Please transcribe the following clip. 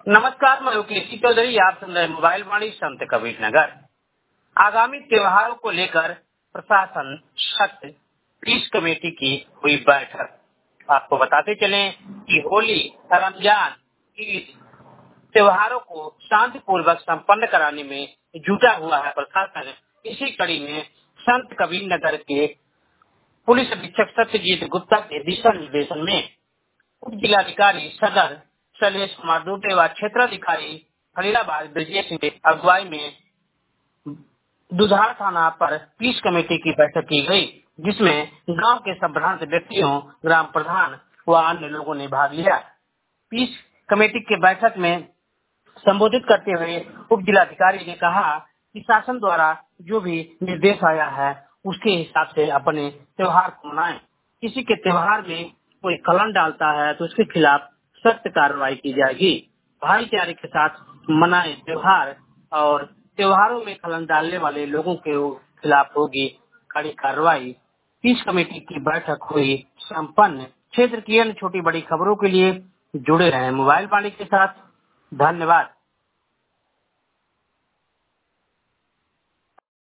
नमस्कार, मैं केसी चौधरी। आप सुन रहे हैं मोबाइल वाणी संत कबीर नगर। आगामी त्योहारों को लेकर प्रशासन सख्त, पीस कमेटी की हुई बैठक। आपको बताते चलें कि होली, रमजान, ईद त्योहारों को शांतिपूर्वक संपन्न कराने में जुटा हुआ है प्रशासन। इसी कड़ी में संत कबीर नगर के पुलिस अधीक्षक सत्यजीत गुप्ता के दिशा निर्देशन में उप जिलाधिकारी सदर शैलेश कुमार दुबे व क्षेत्राधिकारी खलीलाबाद ब्रजेश सिंह की अगुवाई में दुधार थाना पर पीस कमेटी की बैठक की गई, जिसमें गांव के संभ्रांत व्यक्तियों, ग्राम प्रधान व अन्य लोगों ने भाग लिया। पीस कमेटी की बैठक में संबोधित करते हुए उप जिलाधिकारी ने कहा कि शासन द्वारा जो भी निर्देश आया है उसके हिसाब से अपने त्योहार को मनाएं। किसी के त्योहार में कोई कलंक डालता है तो उसके खिलाफ सख्त कार्रवाई की जाएगी। भाईचारे के साथ मनाएं त्योहार, और त्योहारों में कलंक डालने वाले लोगों के खिलाफ होगी कड़ी कार्रवाई। पीस कमेटी की बैठक हुई संपन्न। क्षेत्र की अन्य छोटी बड़ी खबरों के लिए जुड़े रहें मोबाइल वाणी के साथ। धन्यवाद।